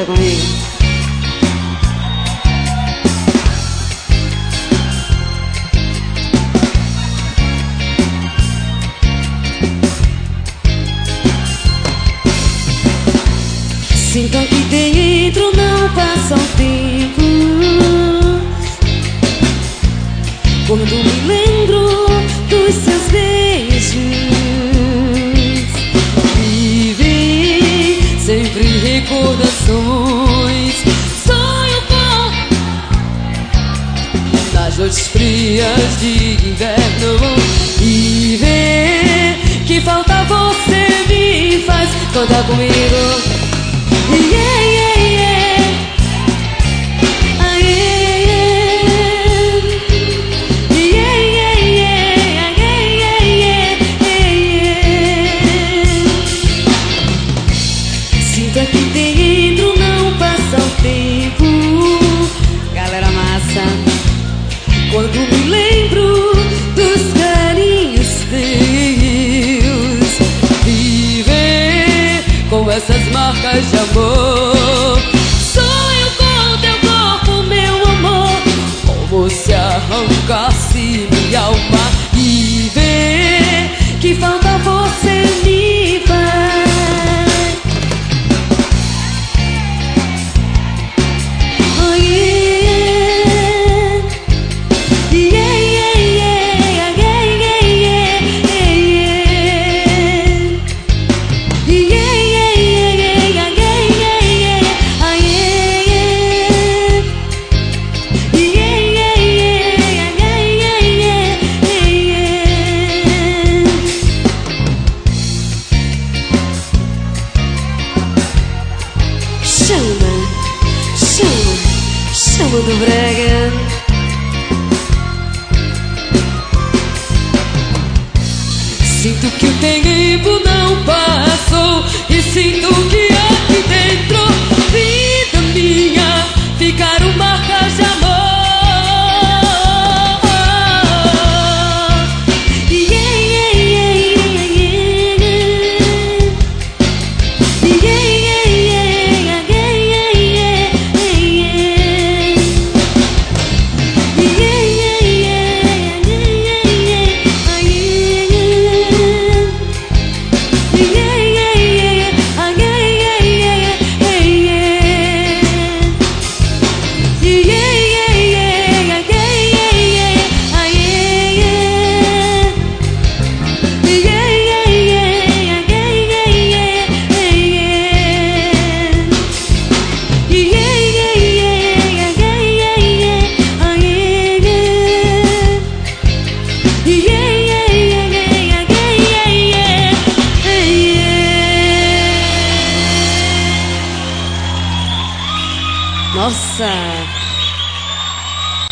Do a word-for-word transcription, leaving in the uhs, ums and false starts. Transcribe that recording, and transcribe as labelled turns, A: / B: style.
A: Canta comigo. Sinto aqui dentro, não passa o tempo. Quando me lembro dos seus beijos, vive sempre recordações. Sonho com nas noites frias de inverno e ver que falta você me faz cantar comigo. Yeah, yeah, yeah. Ah, yeah, yeah. Yeah, yeah, yeah. Ah, yeah, yeah, yeah. Yeah. Sinto aqui dentro, não passa o tempo. Galera massa. Quando me lembro dos carinhos teus, viver com essas marcas de amor. Sonho com teu corpo, meu amor, como se arrancasse minha alma e ver que falta você me faz. Oh, yeah. Yeah, yeah, yeah. Yeah, yeah, yeah. Yeah, yeah. Chama, chama, chama do brega. Sinto que eu tenho